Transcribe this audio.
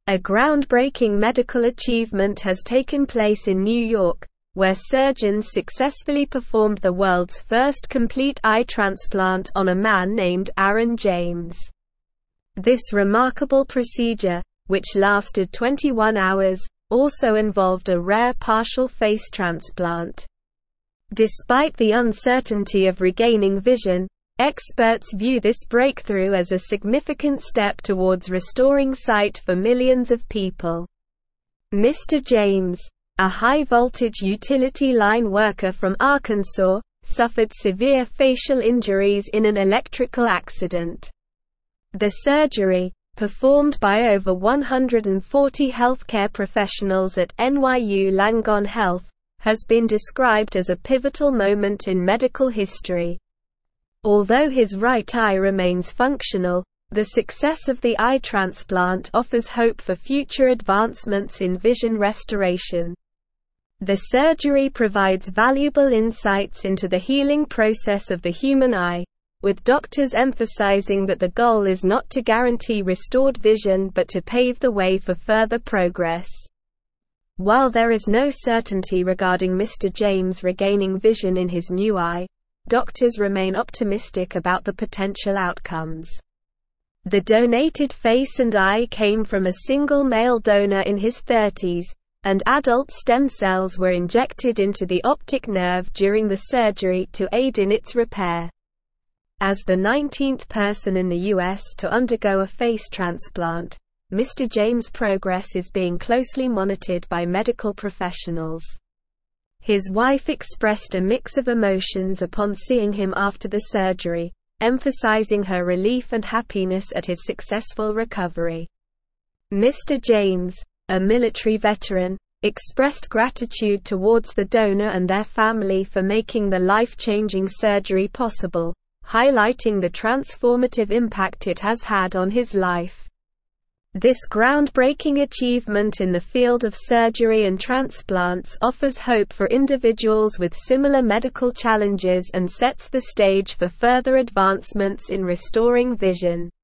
A groundbreaking medical achievement has taken place in New York, where surgeons successfully performed the world's first complete eye transplant on a man named Aaron James. This remarkable procedure, which lasted 21 hours, also involved a rare partial face transplant. Despite the uncertainty of regaining vision, experts view this breakthrough as a significant step towards restoring sight for millions of people. Mr. James, a high-voltage utility line worker from Arkansas, suffered severe facial injuries in an electrical accident. The surgery, performed by over 140 healthcare professionals at NYU Langone Health, has been described as a pivotal moment in medical history. Although his right eye remains functional, the success of the eye transplant offers hope for future advancements in vision restoration. The surgery provides valuable insights into the healing process of the human eye, with doctors emphasizing that the goal is not to guarantee restored vision but to pave the way for further progress. While there is no certainty regarding Mr. James regaining vision in his new eye, doctors remain optimistic about the potential outcomes. The donated face and eye came from a single male donor in his 30s, and adult stem cells were injected into the optic nerve during the surgery to aid in its repair. As the 19th person in the U.S. to undergo a face transplant, Mr. James' progress is being closely monitored by medical professionals. His wife expressed a mix of emotions upon seeing him after the surgery, emphasizing her relief and happiness at his successful recovery. Mr. James, a military veteran, expressed gratitude towards the donor and their family for making the life-changing surgery possible, highlighting the transformative impact it has had on his life. This groundbreaking achievement in the field of surgery and transplants offers hope for individuals with similar medical challenges and sets the stage for further advancements in restoring vision.